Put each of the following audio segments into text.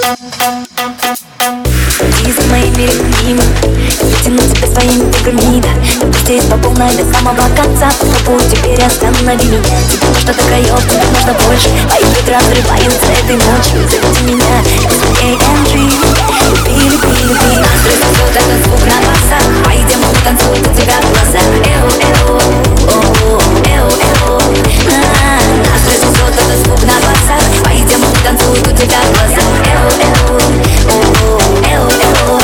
Иди за моими ритмами, я притяну тебя своими фигурами, да. Я здесь по полной до самого конца. Попробуй теперь останови меня. Тебе нужно до краев, тебе нужно больше. Мои ветра взрываются этой ночью. Заведи меня, это своей энджи. Люби, люби, люби. Нас разнесет этот звук на басах. Пойдем, танцуют у тебя глаза. Эу, эу, о, эу, эу. Нас разнесет этот звук на басах. Пойдем, танцуют у тебя глаза. Эу, эу, о, эу, эу.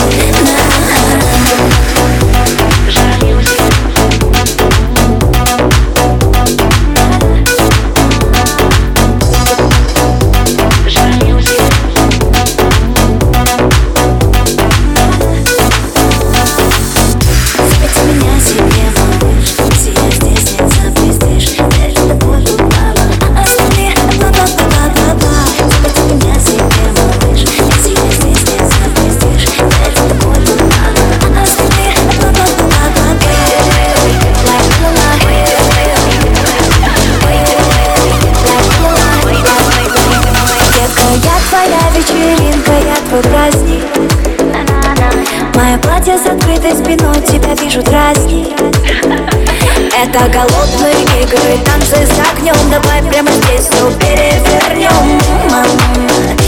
Праздник. Мое платье с открытой спиной, тебя вижу дразнит. Это голодные игры, танцы с огнем. Давай прямо здесь все перевернем.